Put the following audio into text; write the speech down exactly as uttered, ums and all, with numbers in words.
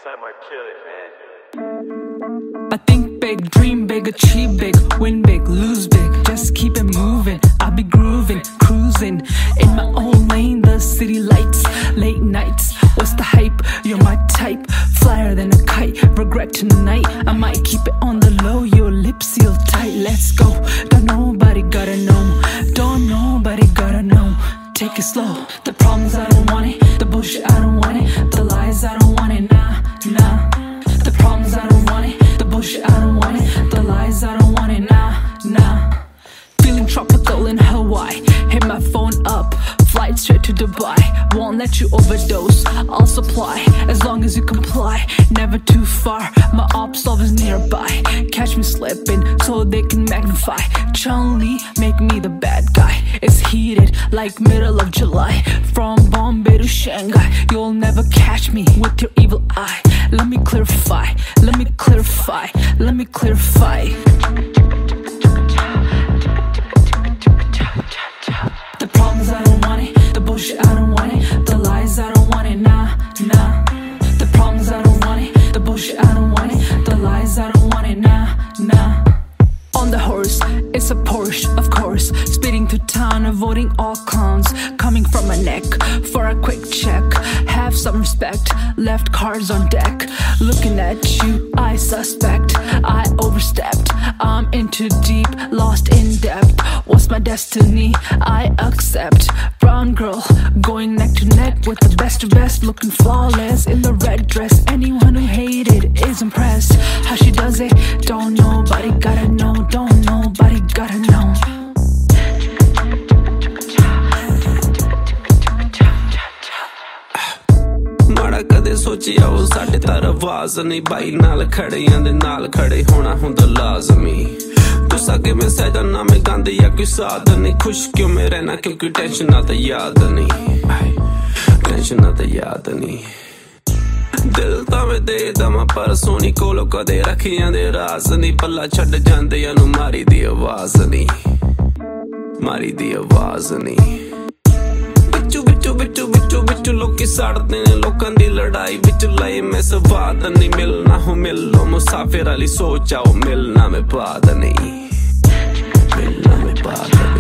I might kill it, man. I think big, dream big, achieve big, win big, lose big, just keep it moving. I'll be grooving, cruising in my own lane, the city lights, late nights. What's the hype? You're my type, flyer than a kite. Regret tonight, I might keep it on the low. Your lips sealed tight, let's go. Don't nobody gotta know, don't nobody gotta know. Take it slow. The problems, I don't want it. The bullshit, I don't want it. The lies, I don't want it. Nah, nah. The problems, I don't want it. The bullshit, I don't want it. The lies, I don't want it. Nah, nah. Feeling tropical in Hawaii. Hit my phone up. Flight straight to Dubai. Won't let you overdose. I'll supply as long as you comply. Never too far. My ops always nearby. Catch me slipping so they can magnify. Chun-Li, make me the bad guy. It's heated like middle of July. From Bombay to Shanghai, you'll never catch me with your evil eye. Let me clarify. Let me clarify. Let me clarify. The problems, I don't want it. The bullshit, I don't want it. The lies, I don't want it. Nah, nah. The problems, I don't want it. The bullshit, I don't want it. The lies, I don't want it. Nah, nah. On the horse, it's a Porsche, of course. Speeding through town, avoiding all clowns. Coming from my neck for a quick check. Have some respect, left cards on deck. Looking at you, I suspect I overstepped. I'm in too deep, lost in depth. What's my destiny? I accept. Brown girl, going neck to neck with the best of best. Looking flawless in the red dress. Anyone who hated is impressed. How she does it, don't nobody gotta know. Don't nobody gotta know. ਮਾੜਾ ਕਦੇ ਸੋਚਿਆ ਉਹ ਸਾਡੇ ਤਾਂ ਰਵਾਜ਼ ਨਹੀਂ ਬਾਈ ਨਾਲ ਖੜਿਆਂ ਦੇ ਨਾਲ ਖੜੇ ਹੋਣਾ ਹੁੰਦਾ ਲਾਜ਼ਮੀ ਗੁੱਸਾ ਕਿ ਮੈਂ ਸਹਿਜਾ ਨਾ ਮੈਂ ਗਾਂਦੇ ਜਾਂ ਕੋਈ ਸਾਧ ਨਹੀਂ ਖੁਸ਼ ਕਿਉਂ ਮੈਂ ਰਹਿਣਾ ਕਿਉਂਕਿ ਟੈਨਸ਼ਨਾਂ ਤਾਂ ਯਾਦ ਨਹੀਂ ਟੈਨਸ਼ਨਾਂ ਤਾਂ ਯਾਦ ਨਹੀਂ ਦਿਲ ਤਾਂ ਮੈਂ ਦੇ ਦਵਾਂ ਪਰ ਸੋਨੀ ਕੋਲੋਂ ਕਦੇ ਰੱਖੀਆਂ ਦੇ ਰਾਜ਼ ਨਹੀਂ ਪੱਲਾ ਛੱਡ ਜਾਂਦੇ ਨੂੰ ਮਾਰੀ ਦੀ ਆਵਾਜ਼ ਨਹੀਂ ਮਾਰੀ ਦੀ ਆਵਾਜ਼ ਨਹੀਂ ਵਿੱਚੋਂ ਵਿੱਚੋਂ ਵਿੱਚੋਂ ਵਿੱਚੋਂ ਵਿੱਚੋਂ ਲੋਕੀ ਸੜਦੇ ਨੇ ਲੋਕਾਂ ਦੀ ਲੜਾਈ ਵਿੱਚ ਲਏ ਮੈਂ ਸਵਾਦ ਨਹੀਂ ਮਿਲਣਾ ਹੋ ਮਿਲੋ ਮੁਸਾਫਿਰ ਵਾਲੀ ਸੋਚ ਆਓ ਮਿਲਣਾ ਮੈਂ ਬਾਤ ਨਹੀਂ ਮਿਲਣਾ ਮੈਂ ਬਾਤ